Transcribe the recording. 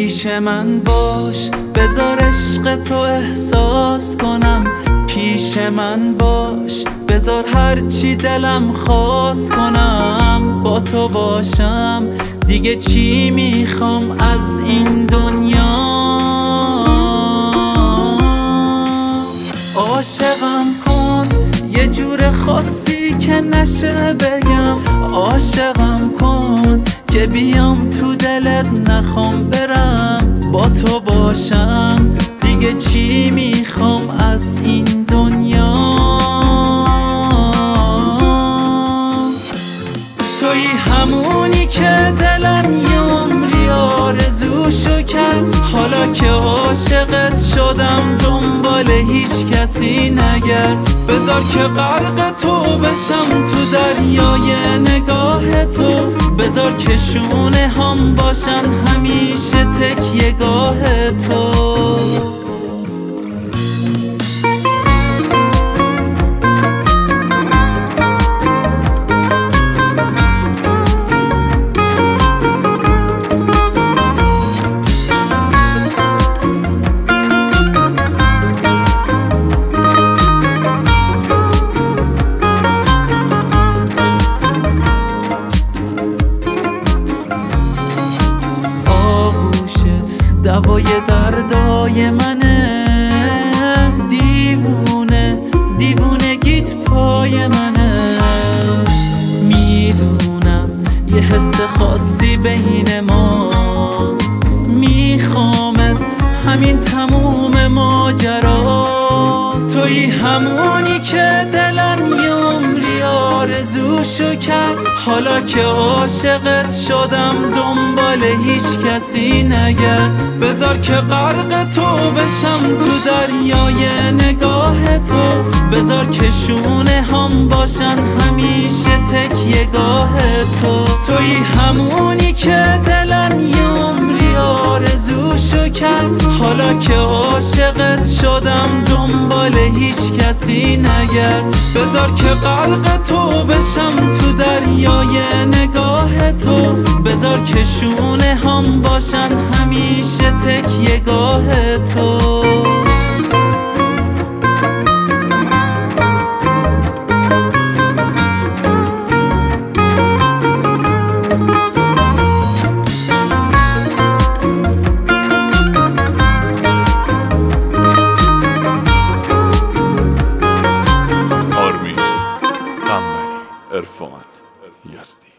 پیش من باش، بذار عشق تو احساس کنم. پیش من باش، بذار هرچی دلم خواست کنم. با تو باشم دیگه چی میخوام از این دنیا. عاشقم کن یه جور خاصی که نشه بگم. عاشقم کن که بیام تو دلت نخوام برم. با تو باشم دیگه چی میخوام از این دنیا. تویی همونی که دلم یه عمری آرزوشو کرد. حالا که عاشقت شدم دنبال هیچ کسی نگرد. بذار که غرق تو بشم تو دریای نگاه تو. بذار که شونه هم باشن همیشه تکیه گاه تو. دوای دردای منه، دیوونه دیوونگیت پای منه. میدونم یه حس خاصی بین ماست. میخوامت همین تموم ماجراست. تویی همونی که دلم یه عمری آرزوشو کرد. حالا که عاشقت شدم دنبال هیچ کسی نگرد. بذار که غرق تو بشم تو دریای نگاه تو. بذار که شونه هم باشن همیشه تکیه گاه تو. تویی همونی که دلم یه عمری آرزوشو کرد. حالا که عاشقت شدم دنبال هیچ کسی نگرد. بذار که غرق تو بشم تو دریای نگاه تو. بذار که شونه هم باشن همیشه تکیه گاه تو. عرفان یزدی.